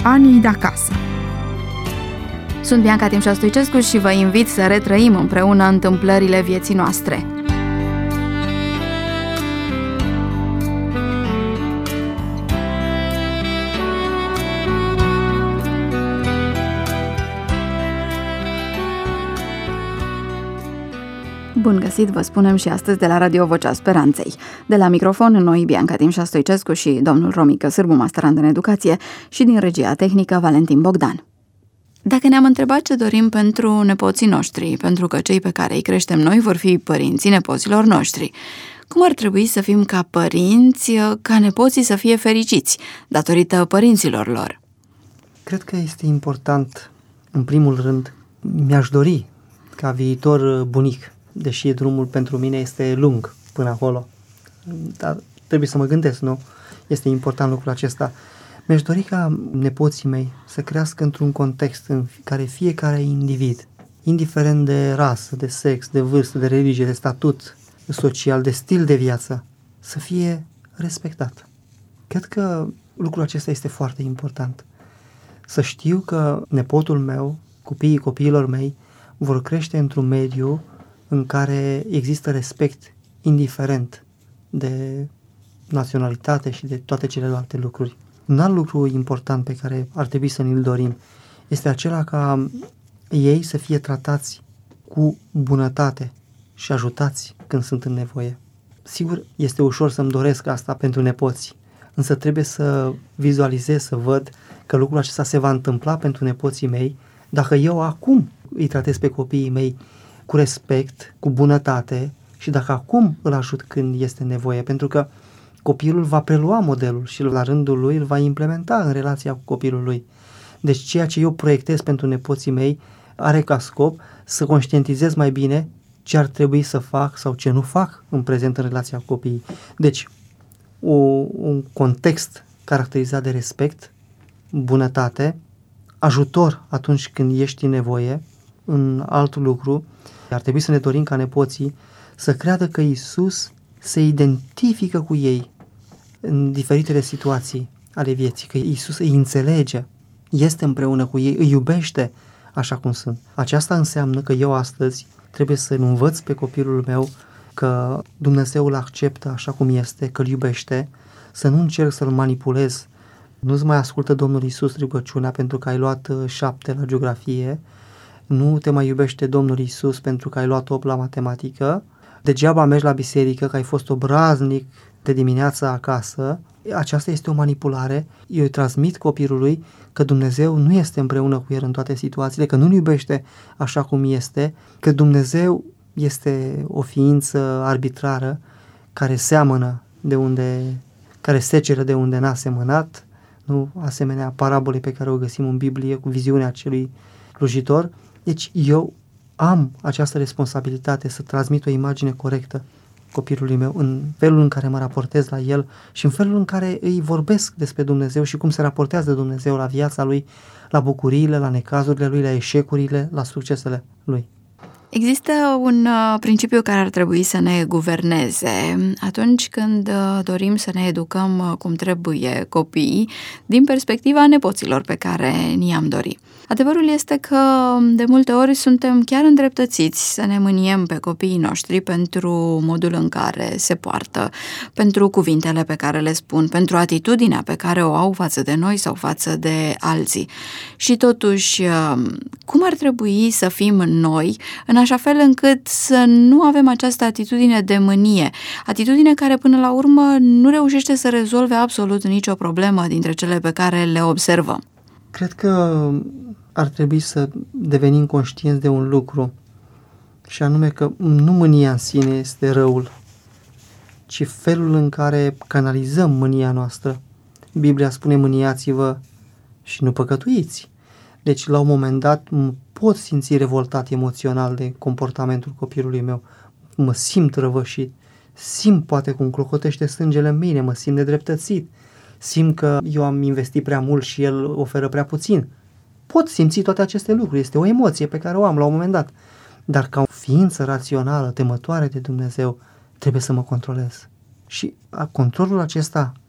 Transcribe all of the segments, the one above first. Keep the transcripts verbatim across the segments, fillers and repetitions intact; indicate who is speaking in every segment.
Speaker 1: Anii de acasă.
Speaker 2: Sunt Bianca Timșa-Stoicescu și vă invit să retrăim împreună întâmplările vieții noastre. Bun găsit, vă spunem și astăzi de la Radio Vocea Speranței. De la microfon, noi, Bianca Timșa-Stoicescu și domnul Romică Sârbu, masterand în educație, și din regia tehnică, Valentin Bogdan. Dacă ne-am întrebat ce dorim pentru nepoții noștri, pentru că cei pe care îi creștem noi vor fi părinții nepoților noștri, cum ar trebui să fim ca părinți, ca nepoții să fie fericiți, datorită părinților lor?
Speaker 3: Cred că este important, în primul rând, mi-aș dori ca viitor bunic, deși drumul pentru mine este lung până acolo, dar trebuie să mă gândesc, nu? Este important lucrul acesta. Mi-aș dori ca nepoții mei să crească într-un context în care fiecare individ, indiferent de rasă, de sex, de vârstă, de religie, de statut social, de stil de viață, să fie respectat. Cred că lucrul acesta este foarte important. Să știu că nepotul meu, copiii copiilor mei, vor crește într-un mediu în care există respect indiferent de naționalitate și de toate celelalte lucruri. Un alt lucru important pe care ar trebui să ne-l dorim este acela ca ei să fie tratați cu bunătate și ajutați când sunt în nevoie. Sigur, este ușor să-mi doresc asta pentru nepoți, însă trebuie să vizualizez, să văd că lucrul acesta se va întâmpla pentru nepoții mei dacă eu acum îi tratez pe copiii mei cu respect, cu bunătate și dacă acum îl ajut când este nevoie, pentru că copilul va prelua modelul și la rândul lui îl va implementa în relația cu copilul lui. Deci ceea ce eu proiectez pentru nepoții mei are ca scop să conștientizez mai bine ce ar trebui să fac sau ce nu fac în prezent în relația cu copiii. Deci o, un context caracterizat de respect, bunătate, ajutor atunci când ești în nevoie. În alt lucru, ar trebui să ne dorim ca nepoții să creadă că Iisus se identifică cu ei în diferitele situații ale vieții, că Iisus îi înțelege, este împreună cu ei, îi iubește așa cum sunt. Aceasta înseamnă că eu astăzi trebuie să învăț pe copilul meu că Dumnezeu îl acceptă așa cum este, că îl iubește, să nu încerc să-l manipulez. Nu-ți mai ascultă Domnul Iisus rugăciunea pentru că ai luat șapte la geografie, nu te mai iubește Domnul Iisus pentru că ai luat opt la matematică, degeaba mergi la biserică că ai fost obraznic de dimineață acasă. Aceasta este o manipulare. Eu îi transmit copilului că Dumnezeu nu este împreună cu el în toate situațiile, că nu-l iubește așa cum este, că Dumnezeu este o ființă arbitrară care seamănă de unde, care seceră de unde n-a semănat, nu asemenea parabolei pe care o găsim în Biblie cu viziunea acelui slujitor. Deci eu am această responsabilitate să transmit o imagine corectă copilului meu în felul în care mă raportez la el și în felul în care îi vorbesc despre Dumnezeu și cum se raportează Dumnezeu la viața lui, la bucuriile, la necazurile lui, la eșecurile, la succesele lui.
Speaker 2: Există un uh, principiu care ar trebui să ne guverneze atunci când uh, dorim să ne educăm uh, cum trebuie copiii din perspectiva nepoților pe care ni-am dori. Adevărul este că de multe ori suntem chiar îndreptățiți să ne mâniem pe copiii noștri pentru modul în care se poartă, pentru cuvintele pe care le spun, pentru atitudinea pe care o au față de noi sau față de alții. Și totuși, cum ar trebui să fim noi în așa fel încât să nu avem această atitudine de mânie, atitudine care până la urmă nu reușește să rezolve absolut nicio problemă dintre cele pe care le observăm?
Speaker 3: Cred că ar trebui să devenim conștienți de un lucru, și anume că nu mânia în sine este răul, ci felul în care canalizăm mânia noastră. Biblia spune: mâniați-vă și nu păcătuiți. Deci la un moment dat pot simți revoltat emoțional de comportamentul copilului meu, mă simt răvășit, simt poate cum clocotește sângele în mine, mă simt nedreptățit, simt că eu am investit prea mult și el oferă prea puțin. Pot simți toate aceste lucruri, este o emoție pe care o am la un moment dat. Dar ca o ființă rațională, temătoare de Dumnezeu, trebuie să mă controlez. Și controlul acesta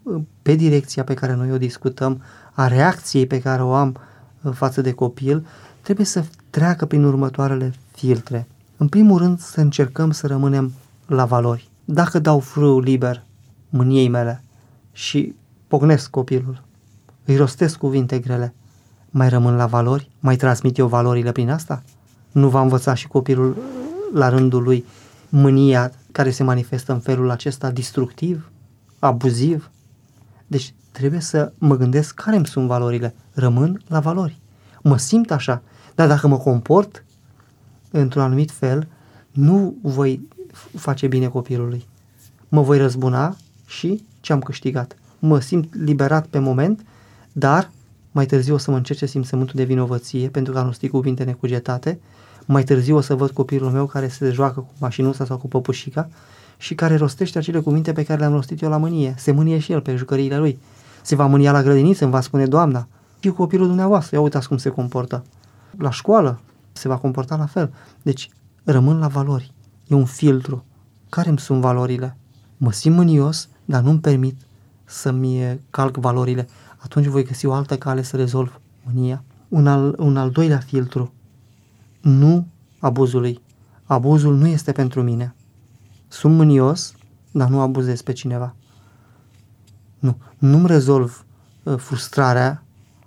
Speaker 3: pe direcția pe care noi o discutăm, a reacției pe care o am față de copil, trebuie să treacă prin următoarele filtre. În primul rând, să încercăm să rămânem la valori. Dacă dau frâu liber mâniei mele și pocnesc copilul, îi rostesc cuvinte grele, mai rămân la valori? Mai transmit eu valorile prin asta? Nu va învăța și copilul la rândul lui mânia care se manifestă în felul acesta destructiv, abuziv? Deci trebuie să mă gândesc care îmi sunt valorile. Rămân la valori. Mă simt așa, dar dacă mă comport într-un anumit fel, nu voi face bine copilului. Mă voi răzbuna și ce am câștigat? Mă simt liberat pe moment, dar mai târziu o să mă încerce simțământul de vinovăție pentru că am rostit cuvinte necugetate, mai târziu o să văd copilul meu care se joacă cu mașinuța sau cu păpușica și care rostește acele cuvinte pe care le-am rostit eu la mânie. Se mânie și el pe jucăriile lui. Se va mânia la grădiniță, îmi va spune doamna. Și copilul dumneavoastră, ia uitați cum se comportă. La școală se va comporta la fel. Deci rămân la valori. E un filtru. Care îmi sunt valorile? Mă simt mânios, dar nu-mi permit să-mi calc valorile. Atunci voi găsi o altă cale să rezolv mânia. Un al, un al doilea filtru. Nu abuzului. Abuzul nu este pentru mine. Sunt mânios, dar nu abuzez pe cineva. Nu. Nu-mi rezolv uh, frustrarea,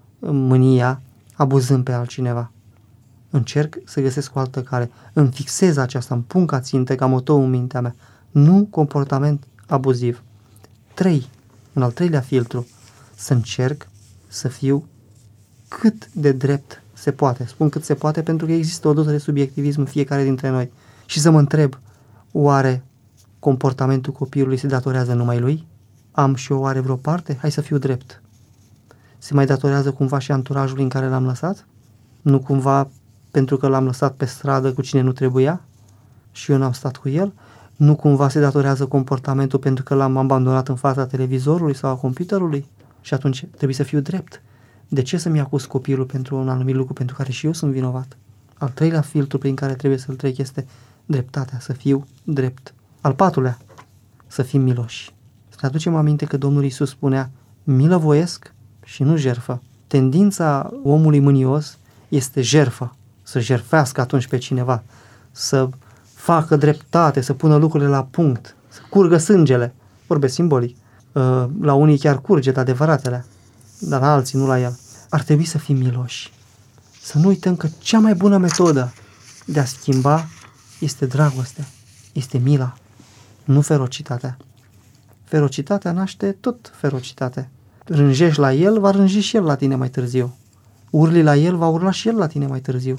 Speaker 3: mânia, abuzând pe altcineva. Încerc să găsesc o altă cale. Îmi fixez aceasta, îmi pun ca țintă, ca motou în mintea mea. Nu comportament abuziv. Trei. Un al treilea filtru. Să încerc să fiu cât de drept se poate. Spun cât se poate pentru că există o doză de subiectivism în fiecare dintre noi. Și să mă întreb, oare comportamentul copilului se datorează numai lui? Am și eu oare vreo parte? Hai să fiu drept. Se mai datorează cumva și anturajului în care l-am lăsat? Nu cumva pentru că l-am lăsat pe stradă cu cine nu trebuia și eu n-am stat cu el? Nu cumva se datorează comportamentul pentru că l-am abandonat în fața televizorului sau a computerului? Și atunci trebuie să fiu drept. De ce să-mi acuz copilul pentru un anumit lucru pentru care și eu sunt vinovat? Al treilea filtru prin care trebuie să-l trec este dreptatea, să fiu drept. Al patrulea, să fim miloși. Să ne aducem aminte că Domnul Iisus spunea, milă voiesc și nu jerfă. Tendința omului mânios este jerfă, să jerfească atunci pe cineva, să facă dreptate, să pună lucrurile la punct, să curgă sângele, vorbesc simbolic. La unii chiar curge de adevăratele, dar la alții nu la el. Ar trebui să fim miloși. Să nu uităm că cea mai bună metodă de a schimba este dragostea, este mila, nu ferocitatea. Ferocitatea naște tot ferocitate. Rânjești la el, va rânji și el la tine mai târziu. Urli la el, va urla și el la tine mai târziu.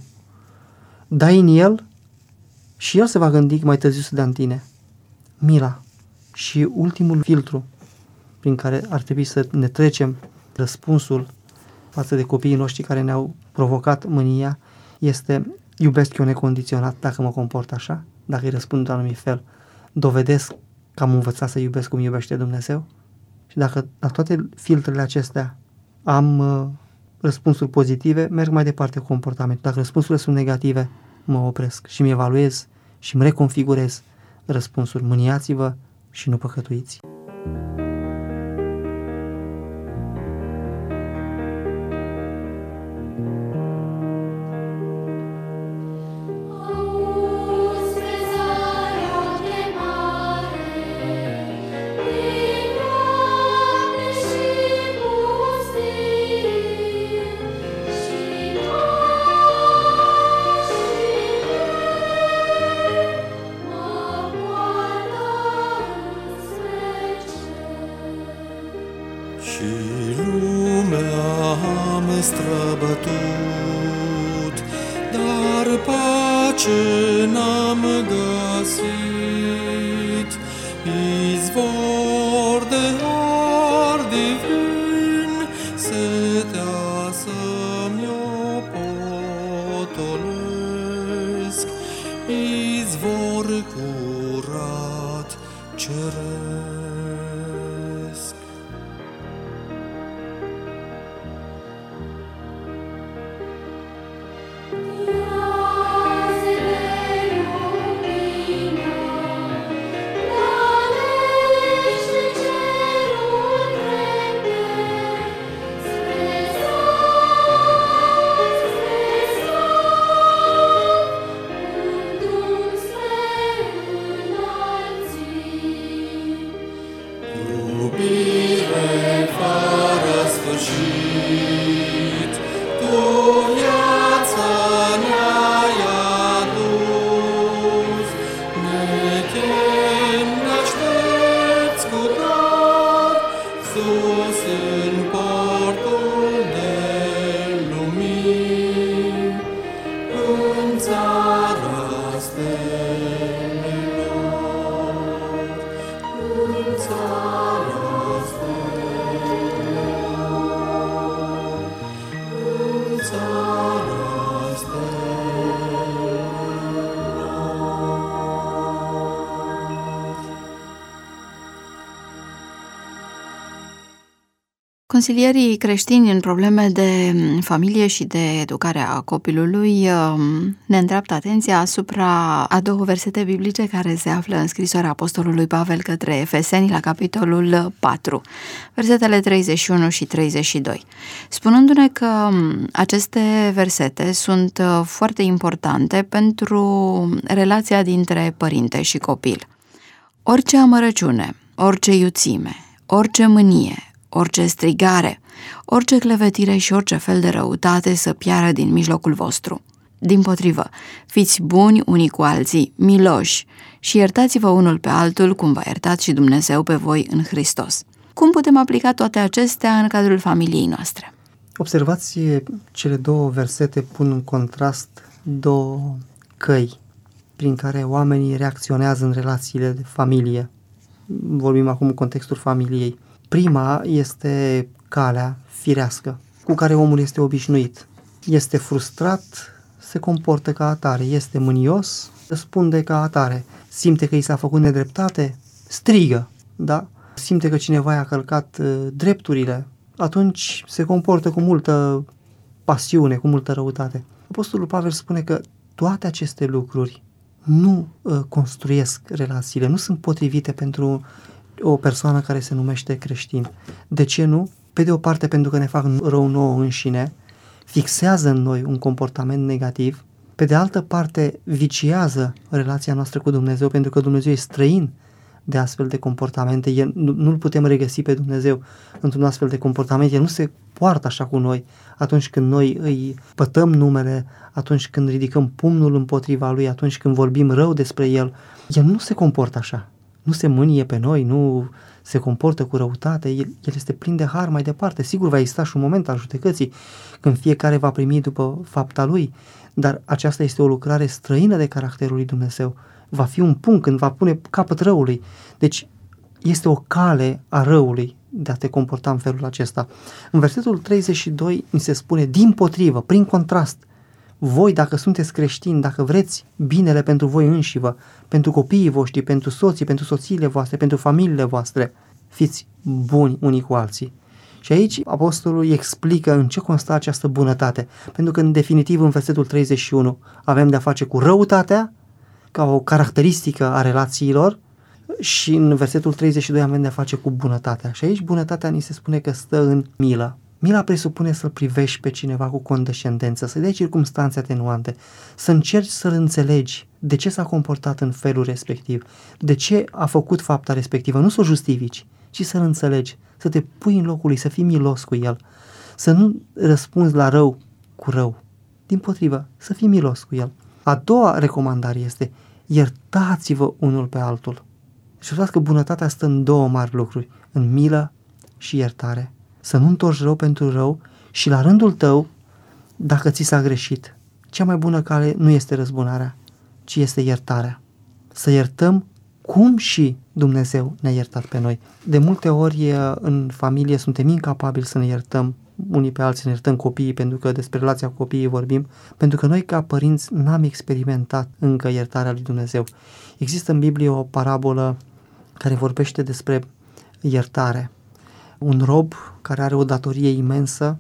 Speaker 3: Dai în el și el se va gândi mai târziu să dea în tine. Mila. Și ultimul filtru prin care ar trebui să ne trecem răspunsul față de copiii noștri care ne-au provocat mânia este iubesc eu necondiționat dacă mă comport așa, dacă îi răspund într-un anumit fel, dovedesc că am învățat să iubesc cum iubește Dumnezeu și dacă la toate filtrele acestea am uh, răspunsuri pozitive, merg mai departe cu comportamentul. Dacă răspunsurile sunt negative, mă opresc și mi evaluez și îmi reconfigurez răspunsuri. Mâniați-vă și nu păcătuiți.
Speaker 1: străbătut, dar pace n-am găsit. Izvor de har divin, setea să-mi-o potolesc, izvor curat ceresc. sfârșit. Tu viața ne-ai adus, ne chem, ne aștepți cu dar, sus în portul de lumini, în țara stelelor, în țara stelelor, în țara stelelor.
Speaker 2: Consilierii creștini în probleme de familie și de educare a copilului ne îndreaptă atenția asupra a două versete biblice care se află în scrisoarea apostolului Pavel către Efeseni la capitolul patru, versetele treizeci și unu și treizeci și doi, spunându-ne că aceste versete sunt foarte importante pentru relația dintre părinte și copil. Orice amărăciune, orice iuțime, orice mânie, orice strigare, orice clevetire și orice fel de răutate să piară din mijlocul vostru. Dimpotrivă, fiți buni unii cu alții, miloși și iertați-vă unul pe altul cum v-a iertat și Dumnezeu pe voi în Hristos. Cum putem aplica toate acestea în cadrul familiei noastre?
Speaker 3: Observați, cele două versete pun în contrast două căi prin care oamenii reacționează în relațiile de familie. Vorbim acum în contextul familiei. Prima este calea firească cu care omul este obișnuit. Este frustrat, se comportă ca atare, este mânios, răspunde ca atare. Simte că i s-a făcut nedreptate, strigă, da? Simte că cineva i-a călcat uh, drepturile, atunci se comportă cu multă pasiune, cu multă răutate. Apostolul Pavel spune că toate aceste lucruri nu uh, construiesc relațiile, nu sunt potrivite pentru o persoană care se numește creștin. De ce nu? Pe de o parte pentru că ne fac rău nouă înșine, fixează în noi un comportament negativ, pe de altă parte viciază relația noastră cu Dumnezeu pentru că Dumnezeu e străin de astfel de comportamente. El, nu, nu-L putem regăsi pe Dumnezeu într-un astfel de comportament. El nu se poartă așa cu noi atunci când noi îi pătăm numele, atunci când ridicăm pumnul împotriva Lui, atunci când vorbim rău despre El. El nu se comportă așa. Nu se mânie pe noi, nu se comportă cu răutate, el, el este plin de har mai departe. Sigur va exista și un moment al judecății când fiecare va primi după fapta lui, dar aceasta este o lucrare străină de caracterul lui Dumnezeu. Va fi un punct când va pune capăt răului. Deci este o cale a răului de a te comporta în felul acesta. În versetul treizeci și doi ni se spune, dimpotrivă, prin contrast, voi, dacă sunteți creștini, dacă vreți binele pentru voi înșivă, pentru copiii voștri, pentru soții, pentru soțiile voastre, pentru familiile voastre, fiți buni unii cu alții. Și aici apostolul îi explică în ce constă această bunătate, pentru că în definitiv în versetul treizeci și unu avem de-a face cu răutatea ca o caracteristică a relațiilor și în versetul treizeci și doi avem de-a face cu bunătatea. Și aici bunătatea ni se spune că stă în milă. Mila presupune să-l privești pe cineva cu condescendență, să-i dai circumstanțe atenuante, să încerci să-l înțelegi de ce s-a comportat în felul respectiv, de ce a făcut fapta respectivă, nu să o justifici, ci să-l înțelegi, să te pui în locul lui, să fii milos cu el, să nu răspunzi la rău cu rău, dimpotrivă, să fii milos cu el. A doua recomandare este, iertați-vă unul pe altul. Și observați că bunătatea stă în două mari lucruri, în milă și iertare. Să nu întorci rău pentru rău și la rândul tău, dacă ți s-a greșit, cea mai bună cale nu este răzbunarea, ci este iertarea. Să iertăm cum și Dumnezeu ne-a iertat pe noi. De multe ori în familie suntem incapabili să ne iertăm unii pe alții, să ne iertăm copiii, pentru că despre relația cu copiii vorbim, pentru că noi ca părinți n-am experimentat încă iertarea lui Dumnezeu. Există în Biblie o parabolă care vorbește despre iertare. Un rob care are o datorie imensă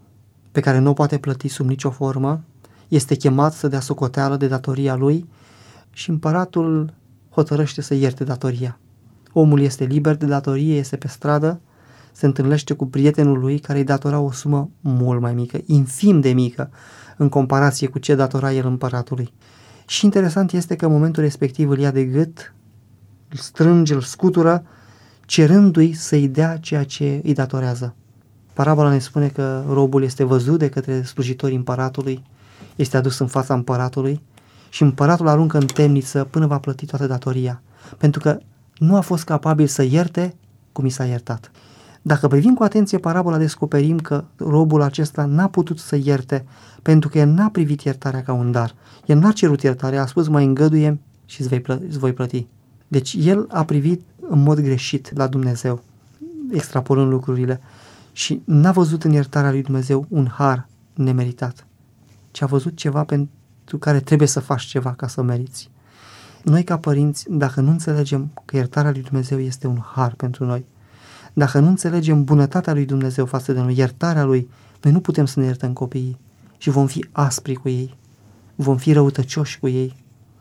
Speaker 3: pe care nu o poate plăti sub nicio formă, este chemat să dea socoteală de datoria lui și împăratul hotărăște să ierte datoria. Omul este liber de datorie, este pe stradă, se întâlnește cu prietenul lui care îi datora o sumă mult mai mică, infim de mică, în comparație cu ce datora el împăratului. Și interesant este că în momentul respectiv îl ia de gât, îl strânge, îl scutură, cerându-i să-i dea ceea ce îi datorează. Parabola ne spune că robul este văzut de către slujitorii împăratului, este adus în fața împăratului și împăratul aruncă în temniță până va plăti toată datoria, pentru că nu a fost capabil să ierte cum i s-a iertat. Dacă privim cu atenție parabola, descoperim că robul acesta n-a putut să ierte pentru că el n-a privit iertarea ca un dar. El n-a cerut iertare, a spus mai îngăduie și îți, vei plă- îți voi plăti. Deci el a privit în mod greșit la Dumnezeu, extrapolând lucrurile, și n-a văzut în iertarea lui Dumnezeu un har nemeritat, ci a văzut ceva pentru care trebuie să faci ceva ca să meriți. Noi ca părinți, dacă nu înțelegem că iertarea lui Dumnezeu este un har pentru noi, dacă nu înțelegem bunătatea lui Dumnezeu față de noi, iertarea lui, noi nu putem să ne iertăm copiii și vom fi aspri cu ei, vom fi răutăcioși cu ei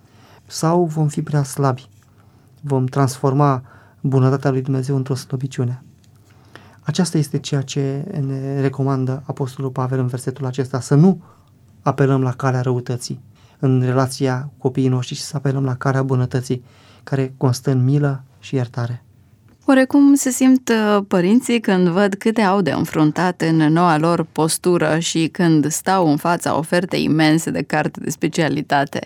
Speaker 3: sau vom fi prea slabi. Vom transforma bunătatea lui Dumnezeu într-o slăbiciune. Aceasta este ceea ce ne recomandă Apostolul Pavel în versetul acesta, să nu apelăm la calea răutății în relația cu copiii noștri, și să apelăm la calea bunătății, care constă în milă și iertare.
Speaker 2: Oare cum se simt părinții când văd câte au de înfruntat în noua lor postură și când stau în fața ofertei imense de carte de specialitate?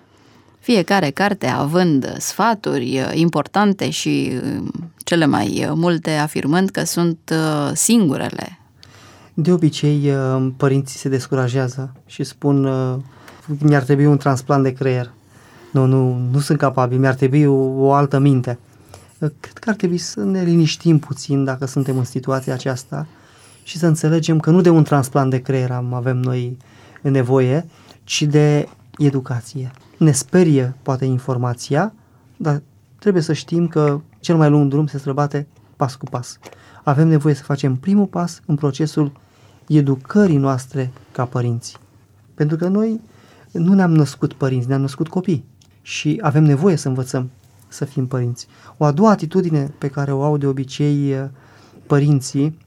Speaker 2: Fiecare carte având sfaturi importante și cele mai multe afirmând că sunt singurele.
Speaker 3: De obicei, părinții se descurajează și spun: mi-ar trebui un transplant de creier. Nu, nu, nu sunt capabil, mi-ar trebui o, o altă minte. Cred că ar trebui să ne liniștim puțin dacă suntem în situația aceasta și să înțelegem că nu de un transplant de creier avem noi nevoie, ci de educație. Ne sperie poate informația, dar trebuie să știm că cel mai lung drum se străbate pas cu pas. Avem nevoie să facem primul pas în procesul educării noastre ca părinți. Pentru că noi nu ne-am născut părinți, ne-am născut copii și avem nevoie să învățăm să fim părinți. O a doua atitudine pe care o au de obicei părinții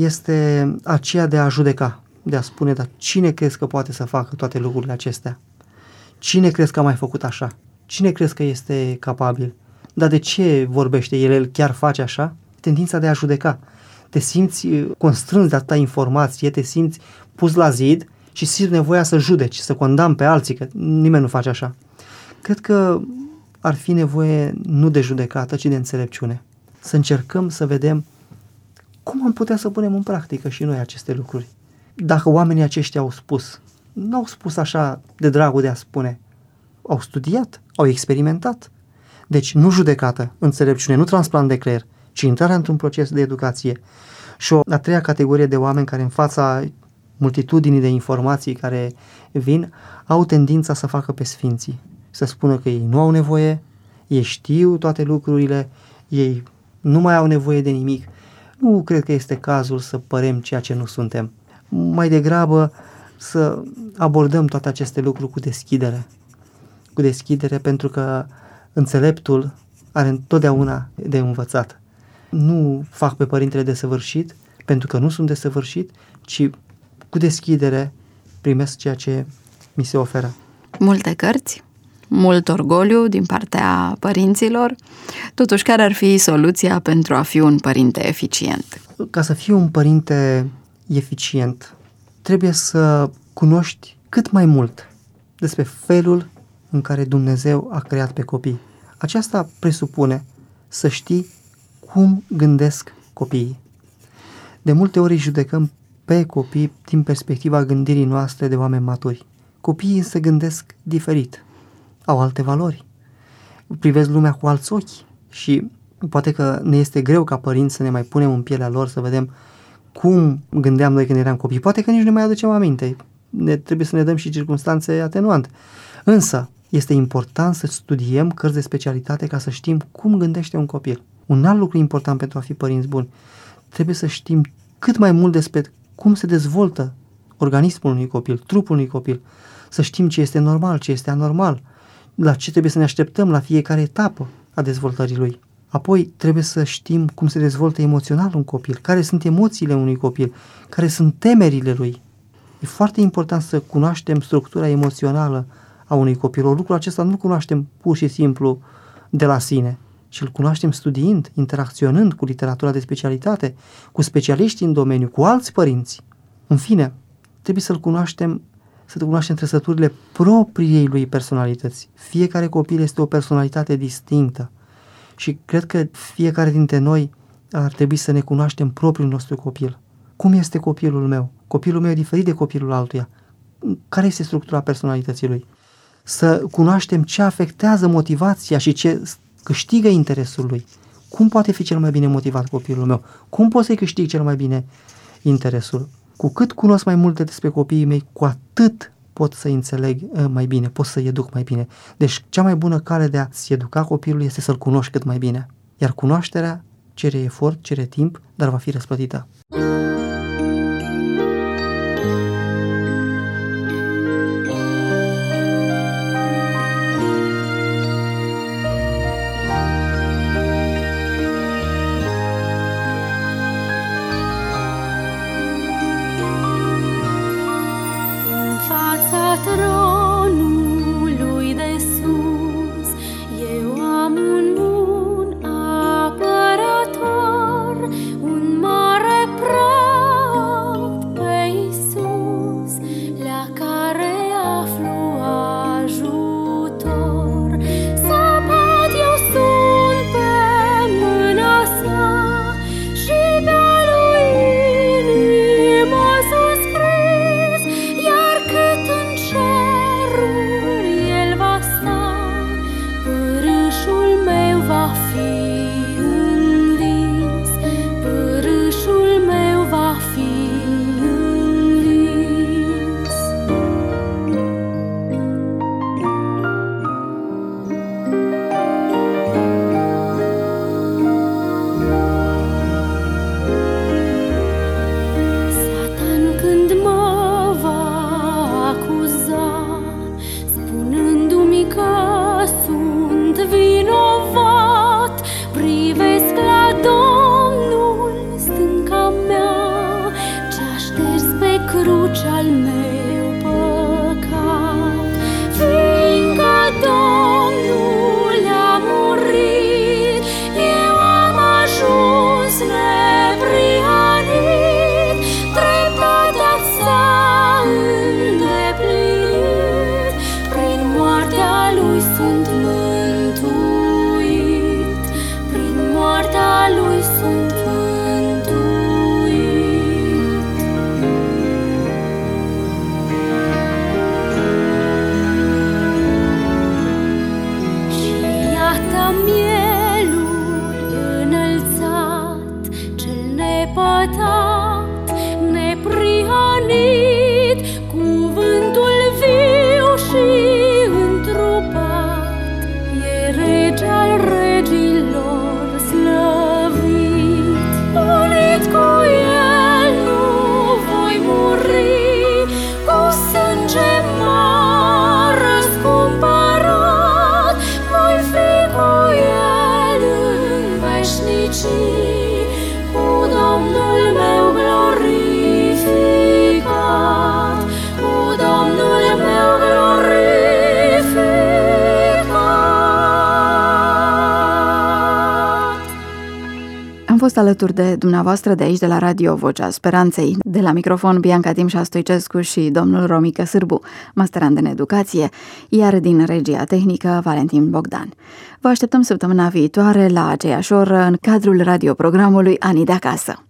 Speaker 3: este aceea de a judeca, de a spune: dar cine crezi că poate să facă toate lucrurile acestea? Cine crezi că a mai făcut așa? Cine crezi că este capabil? Dar de ce vorbește el? El chiar face așa? Tendința de a judeca. Te simți constrâns de atâta informație, te simți pus la zid și simți nevoia să judeci, să condamni pe alții, că nimeni nu face așa. Cred că ar fi nevoie nu de judecată, ci de înțelepciune. Să încercăm să vedem cum am putea să punem în practică și noi aceste lucruri. Dacă oamenii aceștia au spus, nu au spus așa de dragul de a spune, au studiat, au experimentat. Deci nu judecată, înțelepciune, nu transplant de creier, ci intrarea într-un proces de educație. Și o a treia categorie de oameni care în fața multitudinii de informații care vin, au tendința să facă pe sfinții, să spună că ei nu au nevoie, ei știu toate lucrurile, ei nu mai au nevoie de nimic. Nu cred că este cazul să părem ceea ce nu suntem. Mai degrabă să abordăm toate aceste lucruri cu deschidere. Cu deschidere, pentru că înțeleptul are întotdeauna de învățat. Nu fac pe părintele desăvârșit pentru că nu sunt desăvârșit, ci cu deschidere primesc ceea ce mi se oferă.
Speaker 2: Multe cărți, mult orgoliu din partea părinților. Totuși, care ar fi soluția pentru a fi un părinte eficient?
Speaker 3: Ca să fii un părinte eficient, trebuie să cunoști cât mai mult despre felul în care Dumnezeu a creat pe copii. Aceasta presupune să știi cum gândesc copiii. De multe ori judecăm pe copii din perspectiva gândirii noastre de oameni maturi. Copiii se gândesc diferit, au alte valori, privesc lumea cu alți ochi și poate că ne este greu ca părinți să ne mai punem în pielea lor, să vedem cum gândeam noi când eram copii. Poate că nici nu ne mai aducem aminte, ne, trebuie să ne dăm și circunstanțe atenuante. Însă este important să studiem cărți de specialitate ca să știm cum gândește un copil. Un alt lucru important pentru a fi părinți buni, trebuie să știm cât mai mult despre cum se dezvoltă organismul unui copil, trupul unui copil, să știm ce este normal, ce este anormal, la ce trebuie să ne așteptăm la fiecare etapă a dezvoltării lui. Apoi trebuie să știm cum se dezvoltă emoțional un copil, care sunt emoțiile unui copil, care sunt temerile lui. E foarte important să cunoaștem structura emoțională a unui copil. O lucru acesta nu cunoaștem pur și simplu de la sine. ci îl cunoaștem studiind, interacționând cu literatura de specialitate, cu specialiști în domeniu, cu alți părinți. În fine, trebuie să-l cunoaștem, să cunoaștem trăsăturile propriei lui personalități. Fiecare copil este o personalitate distinctă și cred că fiecare dintre noi ar trebui să ne cunoaștem propriul nostru copil. Cum este copilul meu? Copilul meu e diferit de copilul altuia. Care este structura personalității lui? Să cunoaștem ce afectează motivația și ce câștigă interesul lui. Cum poate fi cel mai bine motivat copilul meu? Cum pot să-i câștig cel mai bine interesul? Cu cât cunosc mai multe despre copiii mei, cu atât pot să-i înțeleg mai bine, pot să-i educ mai bine. Deci cea mai bună cale de a-ți educa copilul este să-l cunoști cât mai bine. Iar cunoașterea cere efort, cere timp, dar va fi răsplătită.
Speaker 1: Tronului de sus, eu am un bun apărător, un mare preot pe Iisus, la care aflu ajutor. Săpat eu sunt pe mâna sa și pe-a lui inimă s-a scris, iar cât în ceruri el va sta, părâșul meu va fi învins, părâșul meu va fi învins. Satan când mă va acuza, spunându-mi că sunt vinovat, privesc la Domnul, stânca mea, ce-a șters pe cruce al meu păcat. Fiindcă Domnul a murit, eu am ajuns neprihănit, dreptatea s-a îndeplinit, prin moartea lui sunt mântuit, prin moartea lui sunt mântuit. Și iată mielul înălțat, cel nepătat, neprihănit, cuvântul viu și întrupat, e rege al regilor slăvit. Unit cu el nu voi muri, cu sânge m-a răscumpărat, voi fi cu el în veșnicii, cu Domnul meu glorificat, cu Domnul meu glorificat.
Speaker 2: Am fost alături de dumneavoastră de aici, de la Radio Vocea Speranței. De la microfon, Bianca Timșa Stoicescu și domnul Romică Sârbu, masterand în educație, iar din regia tehnică, Valentin Bogdan. Vă așteptăm săptămâna viitoare la aceeași oră în cadrul radioprogramului Anii de Acasă.